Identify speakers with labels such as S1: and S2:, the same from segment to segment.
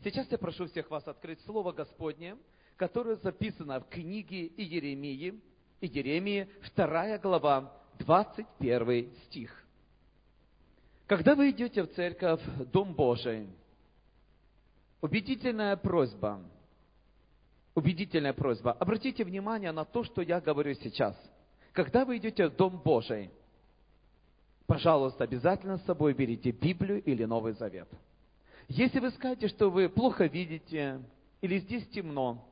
S1: Сейчас я прошу всех вас открыть Слово Господне, которое записано в книге Иеремии, 2 глава, 21 стих. Когда вы идете в церковь, в Дом Божий, убедительная просьба, обратите внимание на то, что я говорю сейчас. Когда вы идете в Дом Божий, пожалуйста, обязательно с собой берите Библию или Новый Завет. Если вы скажете, что вы плохо видите, или здесь темно,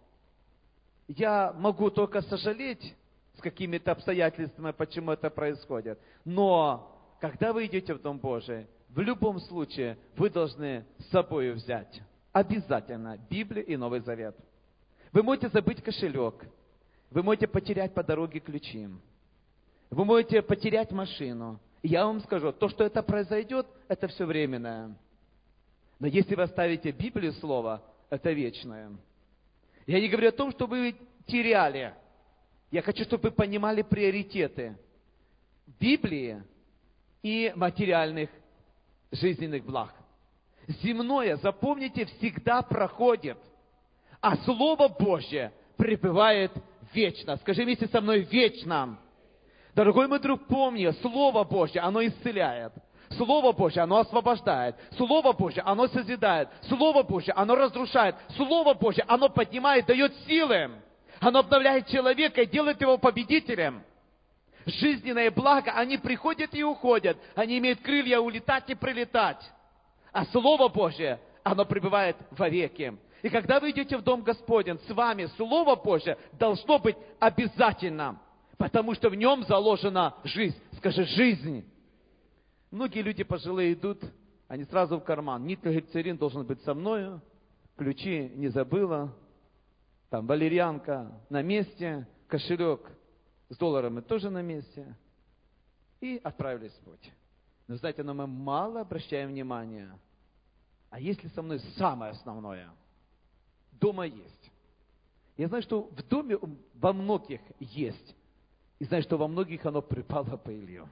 S1: я могу только сожалеть с какими-то обстоятельствами, почему это происходит. Но, когда вы идете в Дом Божий, в любом случае вы должны с собой взять обязательно Библию и Новый Завет. Вы можете забыть кошелек, вы можете потерять по дороге ключи, вы можете потерять машину. И я вам скажу, то, что это произойдет, это все временное. Но если вы оставите Библию, Слово, это вечное. Я не говорю о том, что вы теряли. Я хочу, чтобы вы понимали приоритеты Библии и материальных жизненных благ. Земное, запомните, всегда проходит, а Слово Божье пребывает вечно. Скажи вместе со мной: вечно. Дорогой мой друг, помни, Слово Божье, оно исцеляет. Слово Божье, оно освобождает. Слово Божье, оно созидает. Слово Божье, оно разрушает. Слово Божье, оно поднимает, дает силы. Оно обновляет человека и делает его победителем. Жизненные блага, они приходят и уходят. Они имеют крылья улетать и прилетать. А Слово Божье, оно пребывает вовеки. И когда вы идете в Дом Господень, с вами Слово Божье должно быть обязательно. Потому что в нем заложена жизнь. Скажи: жизнь. Многие люди пожилые идут, они сразу в карман. Нитроглицерин должен быть со мною, ключи не забыла, там валерьянка на месте, кошелек с долларами тоже на месте. И отправились в путь. Но знаете, но мы мало обращаем внимания. А если со мной самое основное? Дома есть. Я знаю, что в доме во многих есть. И знаю, что во многих оно припало пылью.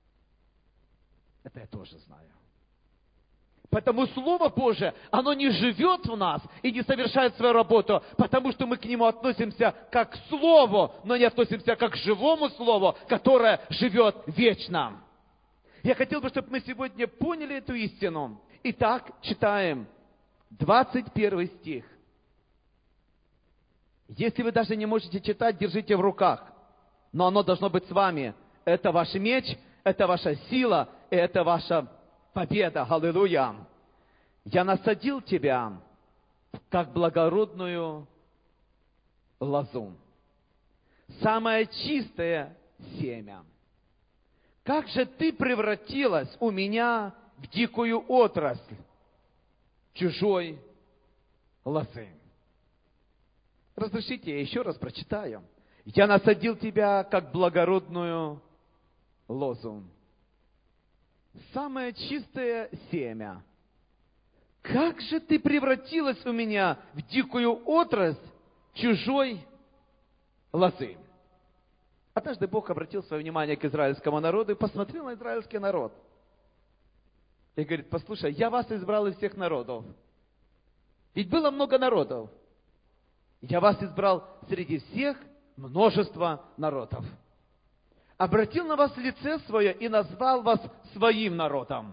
S1: Это я тоже знаю. Поэтому Слово Божие, оно не живет в нас и не совершает свою работу, потому что мы к нему относимся как к Слову, но не относимся как к живому Слову, которое живет вечно. Я хотел бы, чтобы мы сегодня поняли эту истину. Итак, читаем 21 стих. Если вы даже не можете читать, держите в руках. Но оно должно быть с вами. Это ваш меч, это ваша сила, и это ваша победа. Аллилуйя. Я насадил тебя, как благородную лозу. Самое чистое семя. Как же ты превратилась у меня в дикую отрасль чужой лозы. Разрешите, я еще раз прочитаю. Я насадил тебя, как благородную лозу. Самое чистое семя. Как же ты превратилась у меня в дикую отрасль чужой лозы. Однажды Бог обратил свое внимание к израильскому народу и посмотрел на израильский народ. И говорит: послушай, я вас избрал из всех народов. Ведь было много народов. Я вас избрал среди всех множество народов. Обратил на вас лице свое и назвал вас своим народом.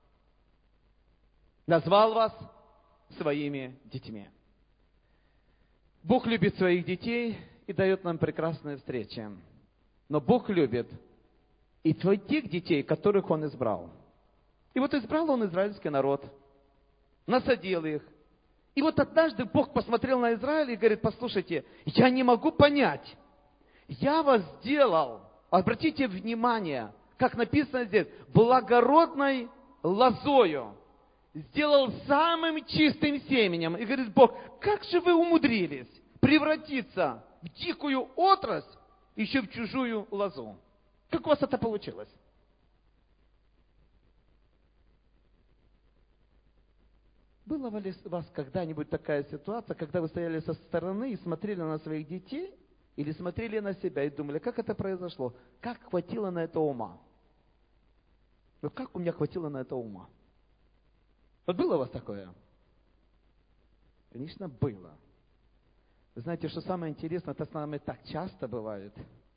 S1: Назвал вас своими детьми. Бог любит своих детей и дает нам прекрасные встречи. Но Бог любит и тех детей, которых Он избрал. И вот избрал Он израильский народ, насадил их. И вот однажды Бог посмотрел на Израиль и говорит: послушайте, я не могу понять. Я вас сделал, обратите внимание, как написано здесь, благородной лозою. Сделал самым чистым семенем. И говорит Бог: как же вы умудрились превратиться в дикую отрасль, еще в чужую лозу? Как у вас это получилось? Была ли у вас когда-нибудь такая ситуация, когда вы стояли со стороны и смотрели на своих детей, или смотрели на себя и думали: как это произошло? Как хватило на это ума? Вот как у меня хватило на это ума? Вот было у вас такое? Конечно, было. Вы знаете, что самое интересное, это с нами так часто бывает.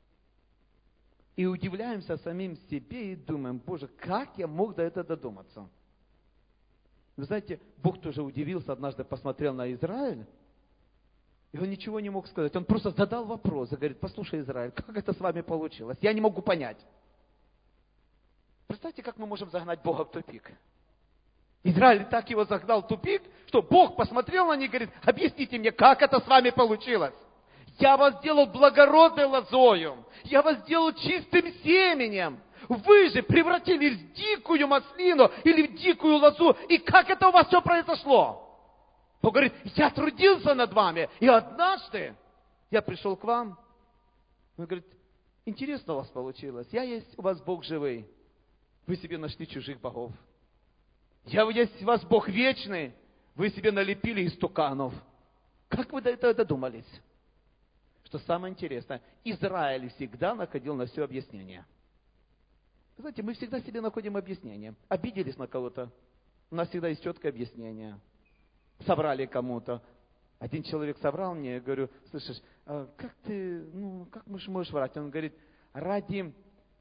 S1: И удивляемся самим себе и думаем, Боже, как я мог до этого додуматься? Вы знаете, Бог тоже удивился, однажды посмотрел на Израиль, и он ничего не мог сказать. Он просто задал вопрос и говорит, послушай, Израиль, как это с вами получилось? Я не могу понять. Представьте, как мы можем загнать Бога в тупик. Израиль так его загнал в тупик, что Бог посмотрел на них и говорит, объясните мне, как это с вами получилось? Я вас сделал благородной лозою, я вас сделал чистым семенем. Вы же превратились в дикую маслину или в дикую лозу. И как это у вас все произошло? Бог говорит, я трудился над вами, и однажды я пришел к вам. Он говорит, интересно у вас получилось. Я есть у вас Бог живой. Вы себе нашли чужих богов. Я есть у вас Бог вечный. Вы себе налепили истуканов. Как вы до этого додумались? Что самое интересное, Израиль всегда находил на все объяснение. Вы знаете, мы всегда себе находим объяснение. Обиделись на кого-то. У нас всегда есть четкое объяснение. Соврали кому-то. Один человек соврал мне, я говорю, слышишь, как ты, как можешь врать? Он говорит, ради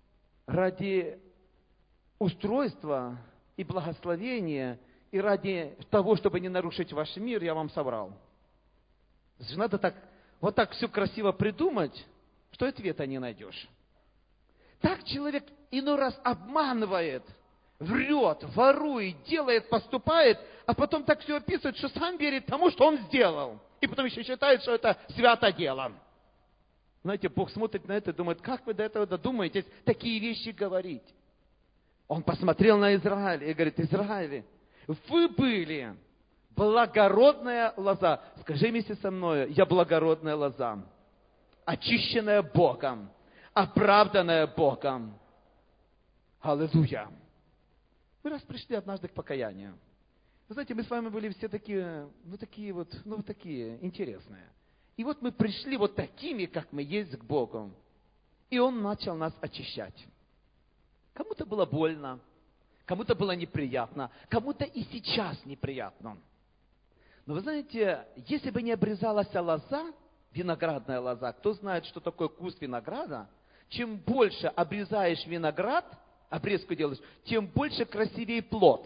S1: устройства и благословения, и ради того, чтобы не нарушить ваш мир, я вам соврал. Надо вот так все красиво придумать, что ответа не найдешь. Так человек иной раз обманывает, врет, ворует, делает, поступает, а потом так все описывает, что сам верит тому, что он сделал. И потом еще считает, что это свято дело. Знаете, Бог смотрит на это и думает, как вы до этого додумаетесь такие вещи говорить? Он посмотрел на Израиль и говорит, Израиль, вы были благородная лоза. Скажи вместе со мной, я благородная лоза, очищенная Богом, оправданная Богом. Аллилуйя. Мы раз пришли однажды к покаянию. Вы знаете, мы с вами были все такие, такие интересные. И вот мы пришли вот такими, как мы есть, к Богу. И Он начал нас очищать. Кому-то было больно, кому-то было неприятно, кому-то и сейчас неприятно. Но вы знаете, если бы не обрезалась лоза, виноградная лоза, кто знает, что такое куст винограда, чем больше обрезаешь виноград, обрезку делаешь, тем больше красивее плод.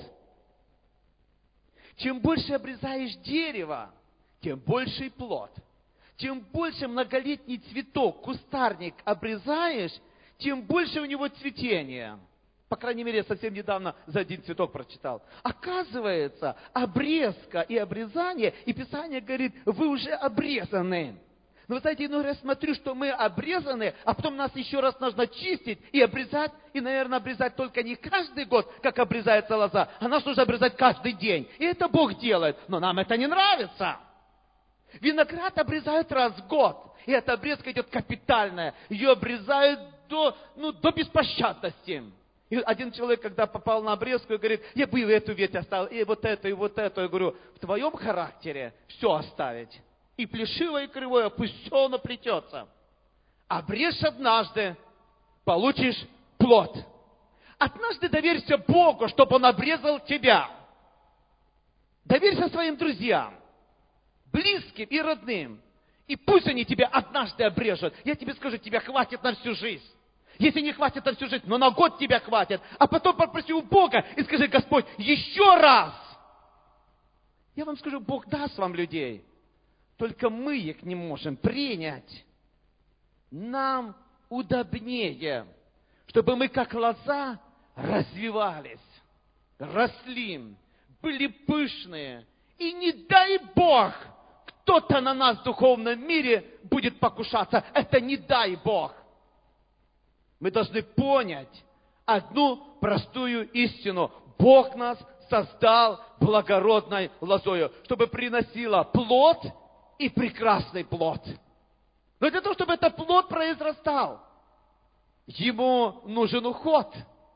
S1: Чем больше обрезаешь дерево, тем больше плод. Чем больше многолетний цветок, кустарник обрезаешь, тем больше у него цветения. По крайней мере, я совсем недавно за один цветок прочитал. Оказывается, обрезка и обрезание, и Писание говорит, вы уже обрезаны. Но вы знаете, иной раз смотрю, что мы обрезаны, а потом нас еще раз нужно чистить и обрезать. И, наверное, обрезать только не каждый год, как обрезается лоза, а нас нужно обрезать каждый день. И это Бог делает, но нам это не нравится. Виноград обрезают раз в год. И эта обрезка идет капитальная. Ее обрезают до беспощадности. И один человек, когда попал на обрезку, говорит, я бы и эту ветвь оставил, и вот эту, и вот эту. Я говорю, в твоем характере все оставить. И плешивое, и кривое, пусть все наплетется. Обрежь однажды, получишь плод. Однажды доверься Богу, чтобы Он обрезал тебя. Доверься своим друзьям, близким и родным. И пусть они тебя однажды обрежут. Я тебе скажу, тебя хватит на всю жизнь. Если не хватит на всю жизнь, но на год тебя хватит. А потом попроси у Бога и скажи, Господь, еще раз. Я вам скажу, Бог даст вам людей. Только мы их не можем принять. Нам удобнее, чтобы мы как лоза развивались, росли, были пышные. И не дай Бог, кто-то на нас в духовном мире будет покушаться. Это не дай Бог. Мы должны понять одну простую истину. Бог нас создал благородной лозою, чтобы приносила плод и прекрасный плод. Но для того, чтобы этот плод произрастал, ему нужен уход.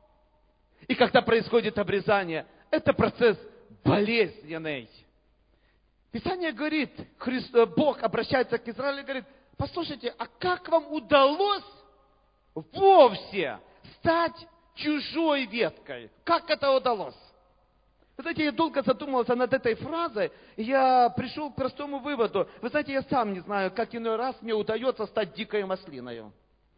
S1: И когда происходит обрезание, это процесс болезненный. Писание говорит, Бог обращается к Израилю и говорит, послушайте, а как вам удалось вовсе стать чужой веткой? Как это удалось? Вы знаете, я долго задумывался над этой фразой, и я пришел к простому выводу. Вы знаете, я сам не знаю, как иной раз мне удается стать дикой маслиною.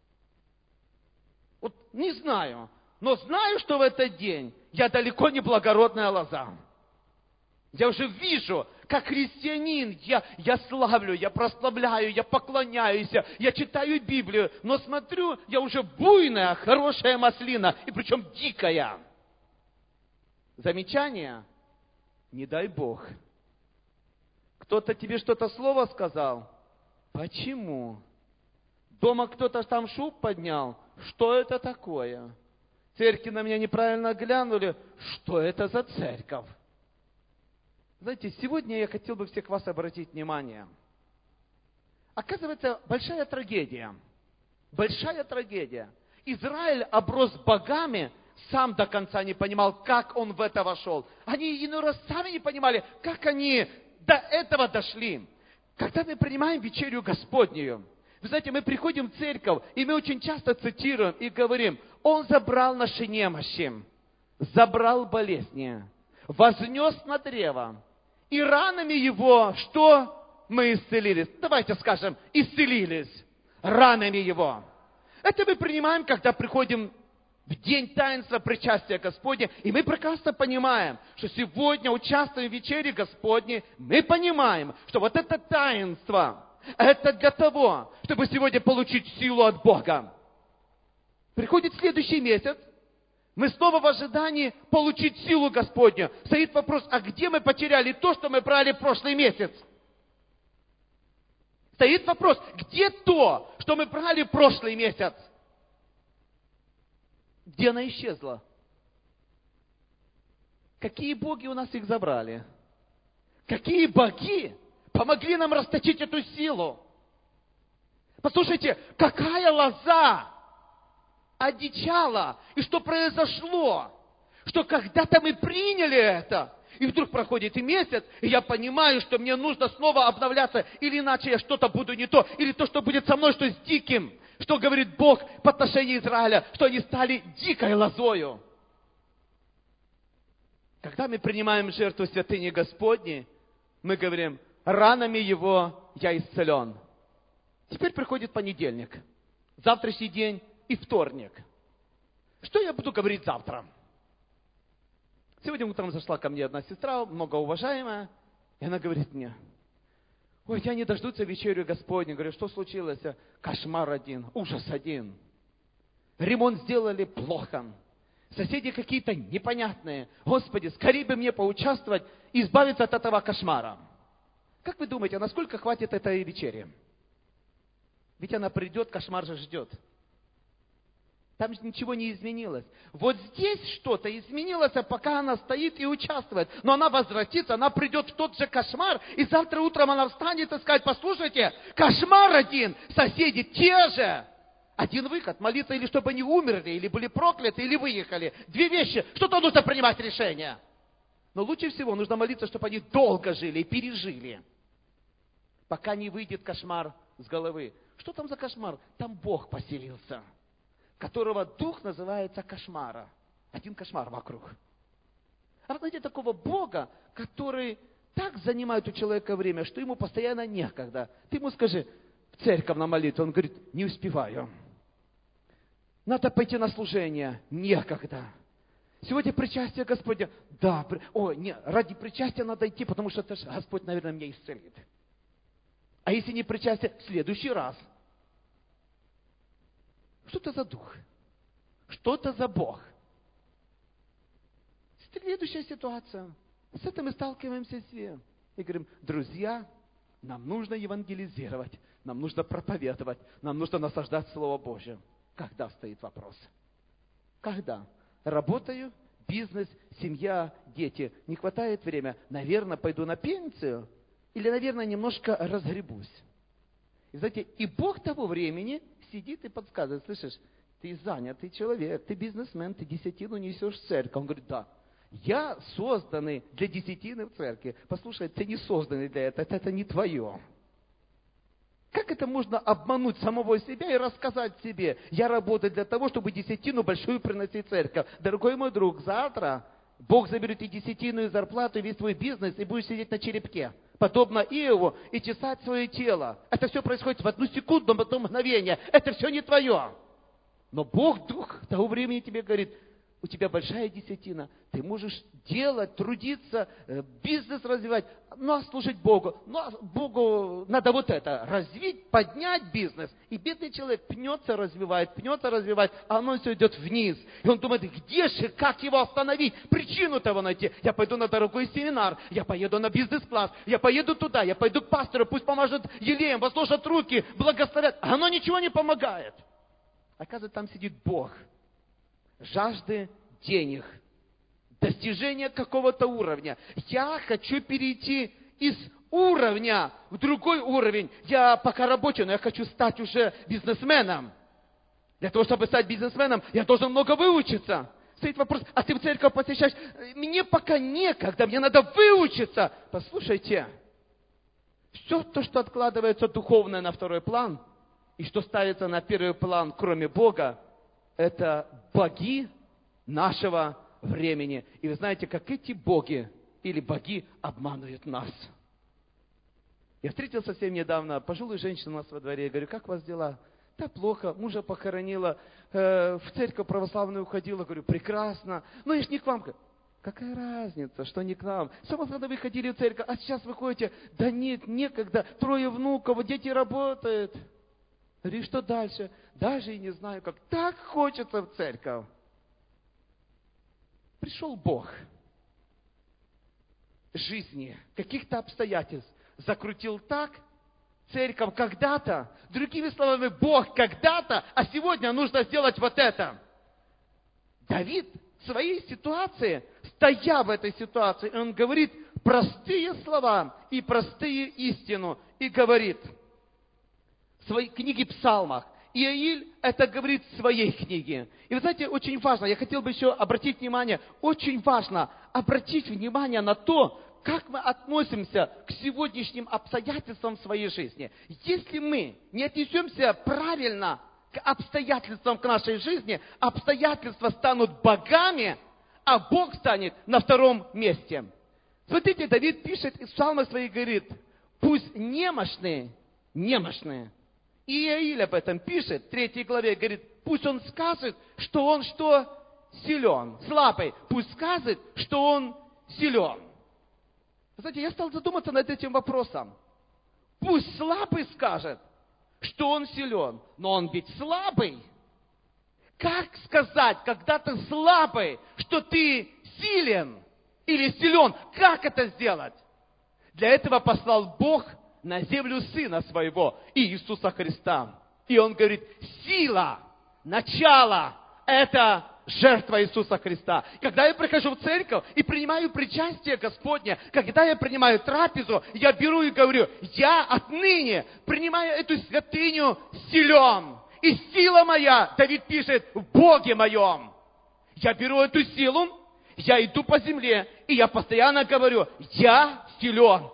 S1: Вот не знаю, но знаю, что в этот день я далеко не благородная лоза. Я уже вижу, как христианин, я славлю, я прославляю, я поклоняюсь, я читаю Библию, но смотрю, я уже буйная, хорошая маслина, и причем дикая. Замечание? Не дай Бог. Кто-то тебе что-то слово сказал? Почему? Дома кто-то там шум поднял? Что это такое? Церкви на меня неправильно глянули? Что это за церковь? Знаете, сегодня я хотел бы всех вас обратить внимание. Оказывается, большая трагедия. Большая трагедия. Израиль оброс богами, сам до конца не понимал, как он в это вошел. Они иной раз сами не понимали, как они до этого дошли. Когда мы принимаем вечерю Господнюю, вы знаете, мы приходим в церковь, и мы очень часто цитируем и говорим: Он забрал наши немощи, забрал болезни, вознес на древо, и ранами Его, что? Мы исцелились. Давайте скажем, исцелились ранами Его. Это мы принимаем, когда приходим в день таинства причастия Господня, и мы прекрасно понимаем, что сегодня, участвуя в вечере Господней, мы понимаем, что вот это таинство, это для того, чтобы сегодня получить силу от Бога. Приходит следующий месяц, мы снова в ожидании получить силу Господню. Стоит вопрос, а где мы потеряли то, что мы брали в прошлый месяц? Стоит вопрос, где то, что мы брали в прошлый месяц? Где она исчезла? Какие боги у нас их забрали? Какие боги помогли нам расточить эту силу? Послушайте, какая лоза одичала, и что произошло? Что когда-то мы приняли это, и вдруг проходит и месяц, и я понимаю, что мне нужно снова обновляться, или иначе я что-то буду не то, или то, что будет со мной, что с диким. Что говорит Бог по отношению Израиля? Что они стали дикой лозою. Когда мы принимаем жертву святыни Господней, мы говорим: ранами Его я исцелен. Теперь приходит понедельник, завтрашний день и вторник. Что я буду говорить завтра? Сегодня утром зашла ко мне одна сестра, многоуважаемая, и она говорит мне: ой, я не дождутся вечерю Господню. Говорю: что случилось? Кошмар один, ужас один. Ремонт сделали плохо. Соседи какие-то непонятные. Господи, скорее бы мне поучаствовать и избавиться от этого кошмара. Как вы думаете, насколько хватит этой вечери? Ведь она придет, кошмар же ждет. Там ничего не изменилось. Вот здесь что-то изменилось, а пока она стоит и участвует. Но она возвратится, она придет в тот же кошмар, и завтра утром она встанет и скажет: послушайте, кошмар один, соседи те же. Один выход: молиться или чтобы они умерли, или были прокляты, или выехали. Две вещи. Что-то нужно принимать решение. Но лучше всего нужно молиться, чтобы они долго жили и пережили, пока не выйдет кошмар с головы. Что там за кошмар? Там Бог поселился, которого дух называется кошмара. Один кошмар вокруг. А вы знаете такого Бога, который так занимает у человека время, что ему постоянно некогда. Ты ему скажи: в церковь на молитву. Он говорит: не успеваю. Надо пойти на служение. Некогда. Сегодня причастие Господня. Да, ради причастия надо идти, потому что это Господь, наверное, меня исцелит. А если не причастие, в следующий раз. Что это за дух? Что это за Бог? Следующая ситуация. С этим мы сталкиваемся все. И говорим: друзья, нам нужно евангелизировать, нам нужно проповедовать, нам нужно насаждать Слово Божье. Когда стоит вопрос? Когда? Работаю, бизнес, семья, дети. Не хватает времени. Наверное, пойду на пенсию. Или, наверное, немножко разгребусь. И знаете, и Бог того времени сидит и подсказывает: слышишь, ты занятый человек, ты бизнесмен, ты десятину несешь в церковь. Он говорит: да, я созданный для десятины в церкви. Послушай, ты не созданный для этого, это не твое. Как это можно обмануть самого себя и рассказать себе: я работаю для того, чтобы десятину большую приносить в церковь? Дорогой мой друг, завтра Бог заберет и десятину, и зарплату, и весь твой бизнес, и будешь сидеть на черепке, подобно Иову, и чесать свое тело. Это все происходит в одну секунду, в одно мгновение. Это все не твое. Но Бог, Дух того времени тебе говорит, у тебя большая десятина, ты можешь делать, трудиться, бизнес развивать, но служить Богу. Но Богу надо вот это, развить, поднять бизнес. И бедный человек пнется, развивает, а оно все идет вниз. И он думает, где же, как его остановить, причину того найти. Я пойду на дорогой семинар, я поеду на бизнес-класс, я поеду туда, я пойду к пастору, пусть поможет елеем, возложат руки, благословят. А оно ничего не помогает. Оказывается, там сидит Бог. Жажды денег, достижения какого-то уровня. Я хочу перейти из уровня в другой уровень. Я пока рабочий, но я хочу стать уже бизнесменом. Для того, чтобы стать бизнесменом, я должен много выучиться. Стоит вопрос, а ты в церковь посещаешь? Мне пока некогда, мне надо выучиться. Послушайте, все то, что откладывается духовное на второй план, и что ставится на первый план, кроме Бога, это боги нашего времени. И вы знаете, как эти боги или боги обманывают нас. Я встретил совсем недавно пожилую женщину у нас во дворе. Я говорю, как у вас дела? Да плохо, мужа похоронила, в церковь православную уходила. Говорю, прекрасно. Ну, я ж не к вам. Какая разница, что не к нам? Само когда вы ходили в церковь, а сейчас вы ходите, да нет, некогда, 3 внуков, дети работают. Говорю, что дальше? Даже и не знаю, как. Так хочется в церковь. Пришел Бог жизни, каких-то обстоятельств, закрутил так, церковь когда-то, другими словами, Бог когда-то, а сегодня нужно сделать вот это. Давид в своей ситуации, стоя в этой ситуации, он говорит простые слова и простые истину, и говорит в своей книге Псалмах. Иаиль это говорит в своей книге. И вы знаете, очень важно, я хотел бы еще обратить внимание, очень важно обратить внимание на то, как мы относимся к сегодняшним обстоятельствам своей жизни. Если мы не отнесемся правильно к обстоятельствам к нашей жизни, обстоятельства станут богами, а Бог станет на втором месте. Смотрите, Давид пишет из псалма своих, говорит, пусть немощные, и Иаиль об этом пишет, в 3 главе, говорит, пусть он скажет, что он что? Силен, слабый. Пусть скажет, что он силен. Знаете, я стал задуматься над этим вопросом. Пусть слабый скажет, что он силен, но он ведь слабый. Как сказать, когда ты слабый, что ты силен или силен? Как это сделать? Для этого послал Бог на землю Сына Своего, Иисуса Христа. И Он говорит, сила, начало, это жертва Иисуса Христа. Когда я прихожу в церковь и принимаю причастие Господне, когда я принимаю трапезу, я беру и говорю, я отныне принимаю эту святыню силен. И сила моя, Давид пишет, в Боге моем. Я беру эту силу, я иду по земле, и я постоянно говорю, я силен,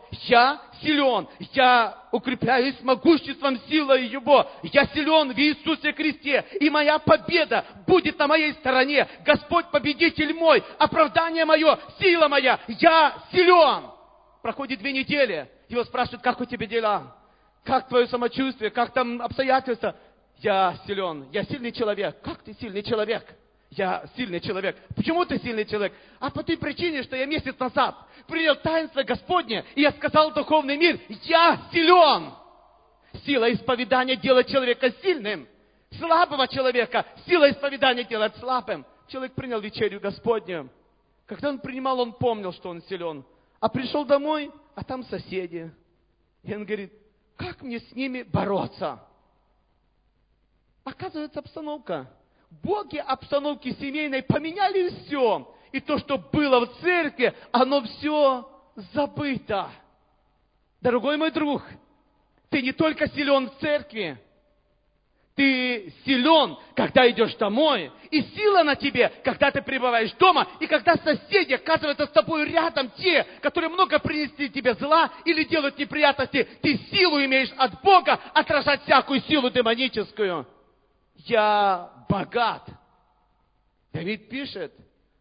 S1: я укрепляюсь могуществом силы Его, я силен в Иисусе Христе, и моя победа будет на моей стороне. Господь победитель мой, оправдание мое, сила моя, я силен. Проходит 2 недели, его спрашивают, как у тебя дела, как твое самочувствие, как там обстоятельства. Я силен, я сильный человек. Как ты сильный человек? Я сильный человек. Почему ты сильный человек? А по той причине, что я месяц назад принял таинство Господне, и я сказал в духовный мир, я силен. Сила исповедания делает человека сильным. Слабого человека сила исповедания делает слабым. Человек принял вечерю Господню. Когда он принимал, он помнил, что он силен. А пришел домой, а там соседи. И он говорит, как мне с ними бороться? Оказывается, обстановка. Боги обстановки семейной поменяли все. И то, что было в церкви, оно все забыто. Дорогой мой друг, ты не только силен в церкви, ты силен, когда идешь домой. И сила на тебе, когда ты пребываешь дома. И когда соседи оказываются с тобой рядом, те, которые много принесли тебе зла или делают неприятности, ты силу имеешь от Бога отражать всякую силу демоническую. Я богат. Давид пишет,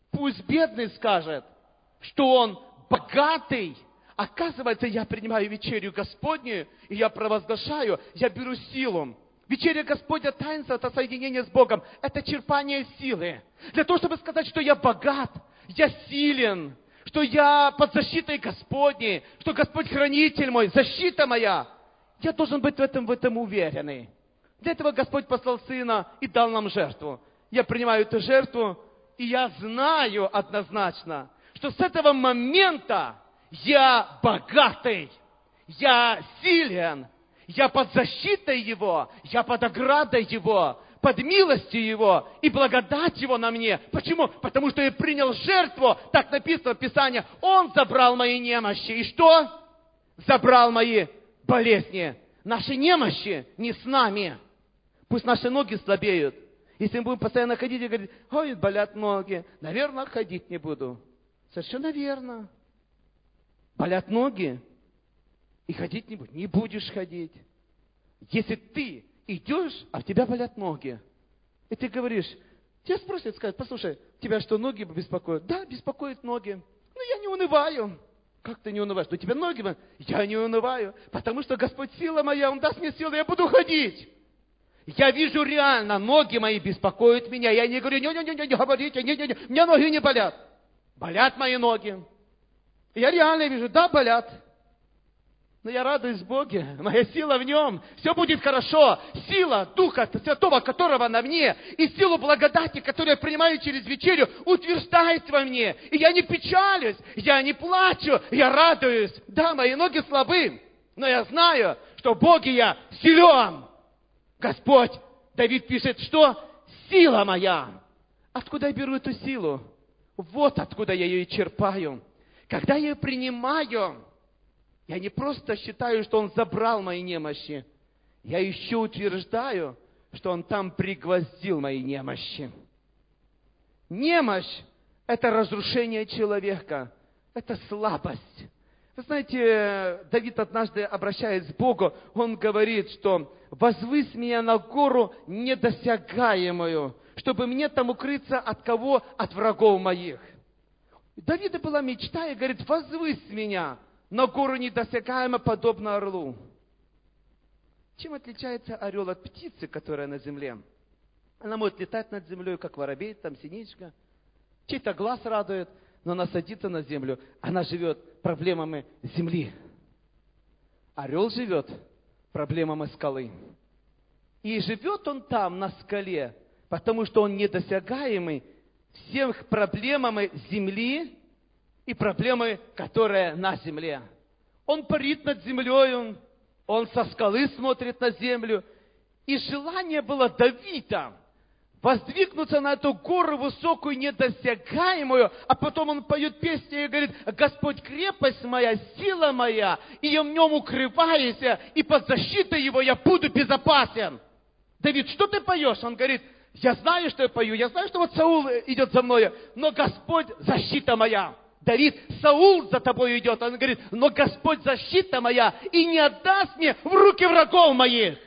S1: Пусть бедный скажет, что он богатый. Оказывается, я принимаю вечерю Господню, и я провозглашаю, я беру силу. Вечеря Господня, таинство, это соединение с Богом, это черпание силы. Для того, чтобы сказать, что я богат, я силен, что я под защитой Господней, что Господь хранитель мой, защита моя. Я должен быть в этом уверенный. Для этого Господь послал Сына и дал нам жертву. Я принимаю эту жертву, и я знаю однозначно, что с этого момента я богатый, я силен, я под защитой Его, я под оградой Его, под милостью Его и благодать Его на мне. Почему? Потому что я принял жертву, так написано в Писании. Он забрал мои немощи. И что? Забрал мои болезни. Наши немощи не с нами. Пусть наши ноги слабеют. Если мы будем постоянно ходить и говорить, ой, болят ноги, наверное, ходить не буду. Совершенно верно. Болят ноги, и ходить не будешь. Не будешь ходить. Если ты идешь, а у тебя болят ноги, и ты говоришь, тебя спросят, скажут, послушай, тебя что, ноги беспокоят? Да, беспокоят ноги. Но я не унываю. Как ты не унываешь? У тебя ноги болят? Я не унываю, потому что Господь сила моя, Он даст мне силу, я буду ходить. Я вижу реально, ноги мои беспокоят меня. Я не говорю, не говорите, не, у меня ноги не болят. Болят мои ноги. Я реально вижу, да, болят. Но я радуюсь в Боге, моя сила в Нем. Все будет хорошо. Сила Духа Святого, которого на мне, и силу благодати, которую я принимаю через вечерю, утверждает во мне. И я не печалюсь, я не плачу, я радуюсь. Да, мои ноги слабы, но я знаю, что в Боге я силен. Господь, Давид пишет, что сила моя. Откуда я беру эту силу? Вот откуда я ее черпаю. Когда я ее принимаю, я не просто считаю, что Он забрал мои немощи. Я еще утверждаю, что Он там пригвоздил мои немощи. Немощь – это разрушение человека, это слабость. Вы знаете, Давид однажды, обращаясь к Богу, он говорит, что «возвысь меня на гору недосягаемую, чтобы мне там укрыться от кого? От врагов моих». У Давида была мечта, и говорит, «возвысь меня на гору недосягаемо, подобно орлу». Чем отличается орел от птицы, которая на земле? Она может летать над землей, как воробей, там синичка. Чей-то глаз радует, но она садится на землю. Она живет проблемами земли. Орел живет проблемами скалы. И живет он там, на скале, потому что он недосягаемый всех проблемами земли и проблемы, которые на земле. Он парит над землей, он со скалы смотрит на землю. И желание было Давида воздвигнуться на эту гору высокую, недосягаемую, а потом он поет песню и говорит, Господь крепость моя, сила моя, и я в нем укрываюсь, и под защитой его я буду безопасен. Давид, что ты поешь? Он говорит, я знаю, что я пою, я знаю, что вот Саул идет за мною, но Господь защита моя. Давид, Саул за тобой идет, он говорит, но Господь защита моя, и не отдаст мне в руки врагов моих.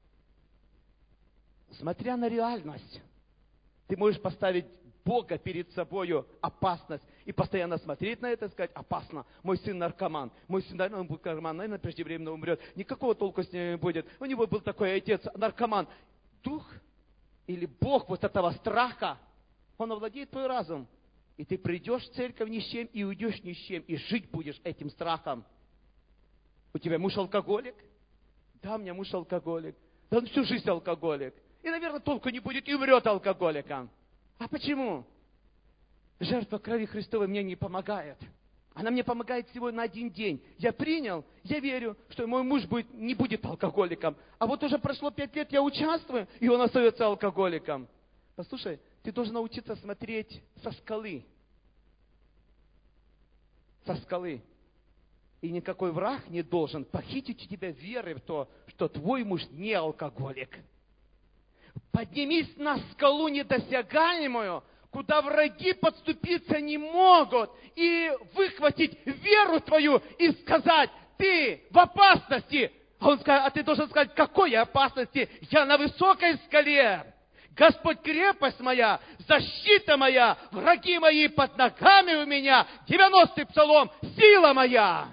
S1: Смотря на реальность, ты можешь поставить Бога перед собою опасность и постоянно смотреть на это и сказать, опасно, мой сын наркоман, мой сын, наверное, он будет наркоман, наверное, преждевременно умрет, никакого толку с ним не будет, у него был такой отец, наркоман. Дух или Бог вот этого страха, он овладеет твой разум, и ты придешь в церковь ни с чем и уйдешь ни с чем, и жить будешь этим страхом. У тебя муж алкоголик? Да, у меня муж алкоголик. Да он всю жизнь алкоголик. И, наверное, толку не будет, и умрет алкоголиком. А почему? Жертва крови Христовой мне не помогает. Она мне помогает всего на один день. Я принял, я верю, что мой муж не будет алкоголиком. А вот уже прошло 5 лет, я участвую, и он остается алкоголиком. Послушай, ты должен научиться смотреть со скалы. Со скалы. И никакой враг не должен похитить у тебя веры в то, что твой муж не алкоголик. Поднимись на скалу недосягаемую, куда враги подступиться не могут, и выхватить веру твою и сказать, ты в опасности. А он скажет, а ты должен сказать, какой опасности? Я на высокой скале.
S2: Господь крепость моя, защита моя, враги мои под ногами у меня. 90-й псалом, сила моя.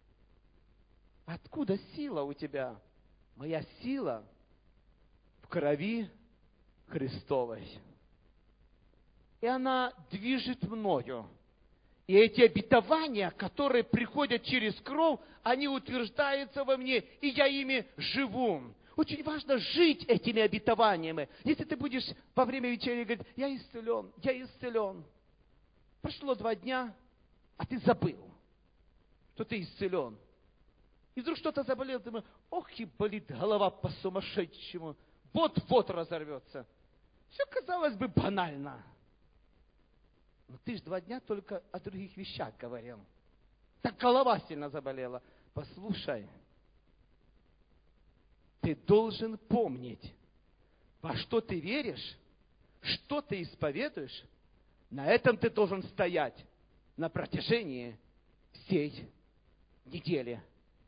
S2: Откуда сила у тебя? Моя сила в крови Христовой. И она движет мною. И эти обетования, которые приходят через кровь, они утверждаются во мне, и я ими живу. Очень важно жить этими обетованиями. Если ты будешь во время вечери говорить, я исцелен. Прошло 2 дня, а ты забыл, что ты исцелен. И вдруг что-то заболело, ты думаешь, ох, и болит голова по-сумасшедшему. Вот-вот разорвется. Все, казалось бы, банально. Но ты ж 2 дня только о других вещах говорил. Так голова сильно заболела. Послушай, ты должен помнить, во что ты веришь, что ты исповедуешь. На этом ты должен стоять на протяжении всей недели,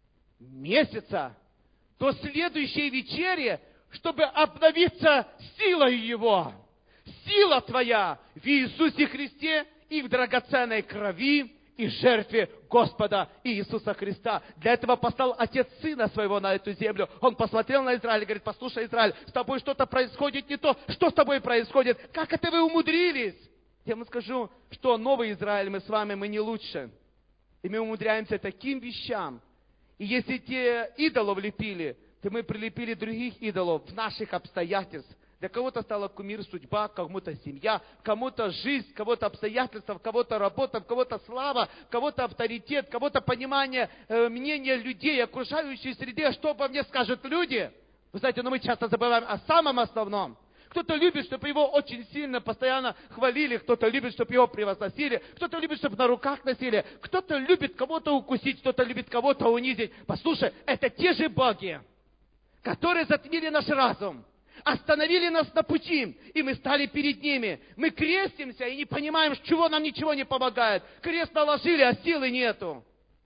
S2: месяца, до следующей вечери, чтобы обновиться силой Его. Сила твоя в Иисусе Христе и в драгоценной крови и жертве Господа Иисуса Христа. Для этого послал Отец Сына Своего на эту землю. Он посмотрел на Израиль и говорит, послушай, Израиль, с тобой что-то происходит не то. Что с тобой происходит? Как это вы умудрились? Я вам скажу, что новый Израиль, мы с вами, мы не лучше. И мы умудряемся таким вещам. И если те идолов лепили, то мы прилепили других идолов в наших обстоятельствах. Для кого-то стала кумир судьба, кому-то семья, кому-то жизнь, кого-то обстоятельства, кого-то работа, кого-то слава, кого-то авторитет, кого-то понимание мнения людей, окружающей среды, что обо мне скажут люди. Вы знаете, но мы часто забываем о самом основном. Кто-то любит, чтобы его очень сильно, постоянно хвалили, кто-то любит, чтобы его превозносили, кто-то любит, чтобы на руках носили, кто-то любит кого-то укусить, кто-то любит кого-то унизить. Послушай, это те же боги, которые затмили наш разум, остановили нас на пути, и мы стали перед ними. Мы крестимся и не понимаем, с чего нам ничего не помогает. Крест наложили, а силы нету.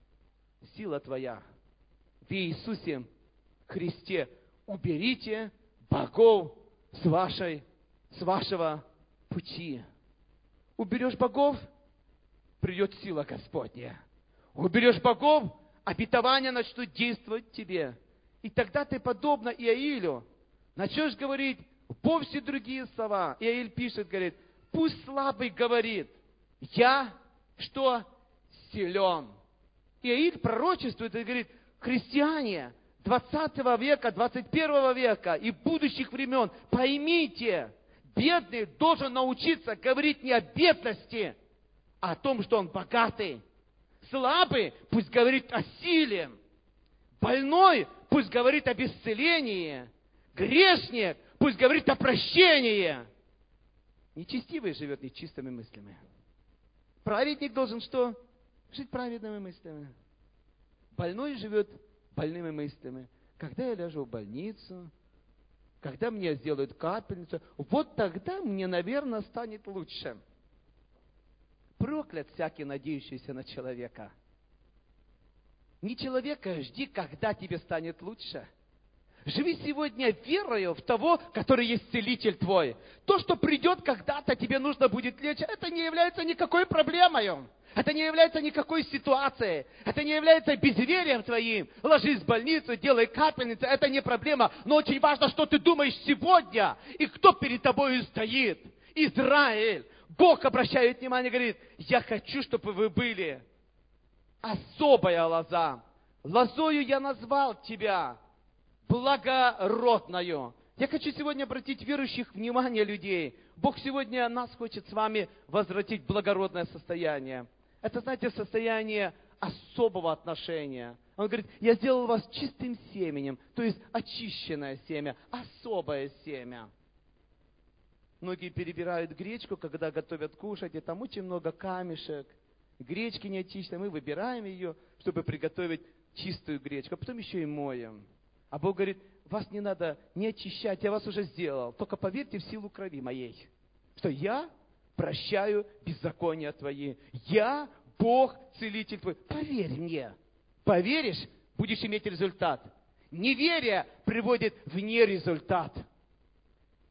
S2: Сила твоя в Иисусе Христе. Уберите богов с вашего пути. Уберешь богов, придет сила Господня. Уберешь богов, обетования начнут действовать в тебе. И тогда ты, подобно Иаилю, начнешь говорить вовсе другие слова. Иаиль пишет, говорит, пусть слабый говорит, я что? Силен. Иаиль пророчествует и говорит, христиане 20 века, 21 века и будущих времен, поймите, бедный должен научиться говорить не о бедности, а о том, что он богатый. Слабый пусть говорит о силе. Больной пусть говорит об исцелении. Грешник пусть говорит о прощении. Нечестивый живет нечистыми мыслями. Праведник должен что? Жить праведными мыслями. Больной живет больными мыслями. Когда я ляжу в больницу, когда мне сделают капельницу, вот тогда мне, наверное, станет лучше. Проклят всякий, надеющийся на человека. Не человека жди, когда тебе станет лучше. Живи сегодня верою в того, который есть целитель твой. То, что придет когда-то, тебе нужно будет лечь, это не является никакой проблемой. Это не является никакой ситуацией. Это не является безверием твоим. Ложись в больницу, делай капельницу. Это не проблема. Но очень важно, что ты думаешь сегодня. И кто перед тобой стоит. Израиль. Бог обращает внимание и говорит, я хочу, чтобы вы были особая лоза. Лозою я назвал тебя. Благородною. Я хочу сегодня обратить верующих внимание людей. Бог сегодня нас хочет с вами возвратить в благородное состояние. Это, знаете, состояние особого отношения. Он говорит, я сделал вас чистым семенем, то есть очищенное семя, особое семя. Многие перебирают гречку, когда готовят кушать, и там очень много камешек. Гречки не очищены, мы выбираем ее, чтобы приготовить чистую гречку, а потом еще и моем. А Бог говорит, вас не надо не очищать, я вас уже сделал. Только поверьте в силу крови моей, что я прощаю беззакония твои. Я Бог, целитель твой. Поверь мне. Поверишь, будешь иметь результат. Неверие приводит в нерезультат.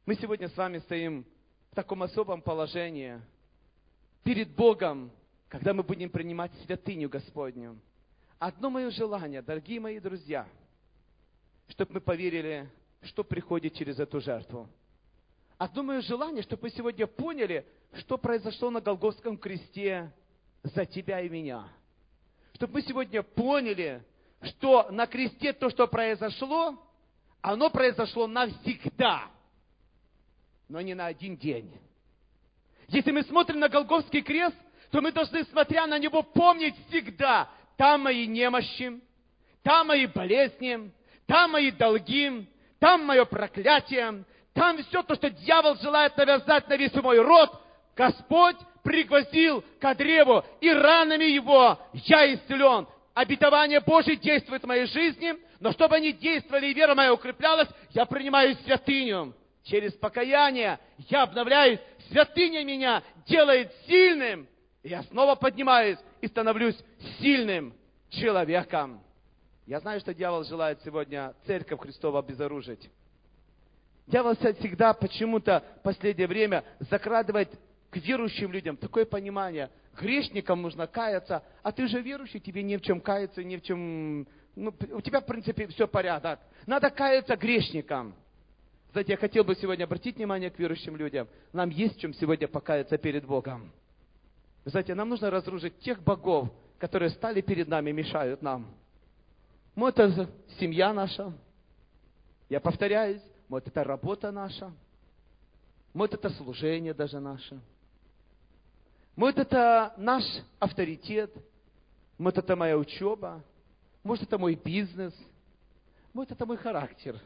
S2: Мы сегодня с вами стоим в таком особом положении перед Богом, когда мы будем принимать святыню Господню. Одно мое желание, дорогие мои друзья, чтобы мы поверили, что приходит через эту жертву. Одно мое желание, чтобы мы сегодня поняли, что произошло на Голгофском кресте за тебя и меня. Чтобы мы сегодня поняли, что на кресте то, что произошло, оно произошло навсегда, но не на один день. Если мы смотрим на Голгофский крест, то мы должны, смотря на него, помнить всегда: там мои немощи, там мои болезни, там мои долги, там мое проклятие, там все то, что дьявол желает навязать на весь мой род, Господь пригвоздил ко древу, и ранами его я исцелен. Обетование Божие действует в моей жизни, но чтобы они действовали и вера моя укреплялась, я принимаю святыню. Через покаяние я обновляюсь, святыня меня делает сильным, и я снова поднимаюсь и становлюсь сильным человеком. Я знаю, что дьявол желает сегодня Церковь Христову обезоружить. Дьявол всегда почему-то в последнее время закрадывает к верующим людям такое понимание: грешникам нужно каяться, а ты же верующий, тебе не в чем каяться, не в чем... у тебя, в принципе, все порядок. Надо каяться грешникам. Знаете, я хотел бы сегодня обратить внимание к верующим людям. Нам есть в чем сегодня покаяться перед Богом. Знаете, нам нужно разрушить тех богов, которые стали перед нами и мешают нам. Вот это семья наша. Я повторяюсь, вот это работа наша. Вот это служение даже наше. Вот это наш авторитет. Вот это моя учеба. Может, это мой бизнес. Вот это мой характер.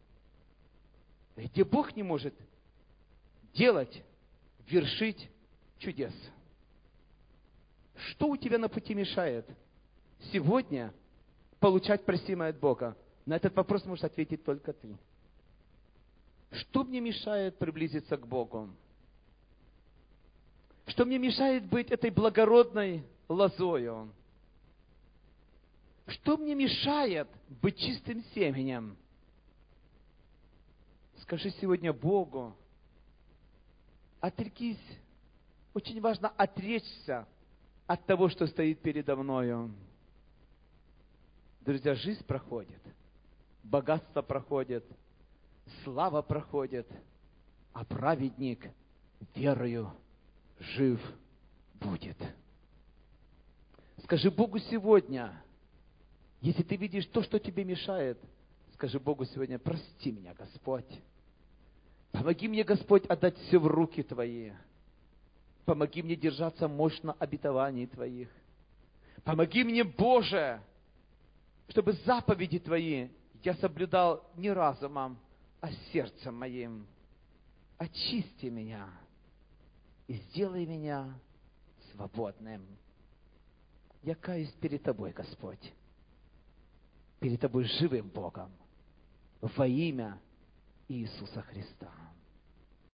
S2: Где Бог не может делать, вершить чудес. Что у тебя на пути мешает сегодня получать просимое от Бога? На этот вопрос можешь ответить только ты. Что мне мешает приблизиться к Богу? Что мне мешает быть этой благородной лозою? Что мне мешает быть чистым семенем? Скажи сегодня Богу, отрекись. Очень важно отречься от того, что стоит передо мною. Друзья, жизнь проходит, богатство проходит, слава проходит, а праведник верою жив будет. Скажи Богу сегодня, если ты видишь то, что тебе мешает, скажи Богу сегодня: прости меня, Господь. Помоги мне, Господь, отдать все в руки Твои. Помоги мне держаться мощно обетований Твоих. Помоги мне, Боже, чтобы заповеди Твои я соблюдал не разумом, а сердцем моим. Очисти меня и сделай меня свободным. Я каюсь перед Тобой, Господь, перед Тобой живым Богом, во имя Иисуса Христа.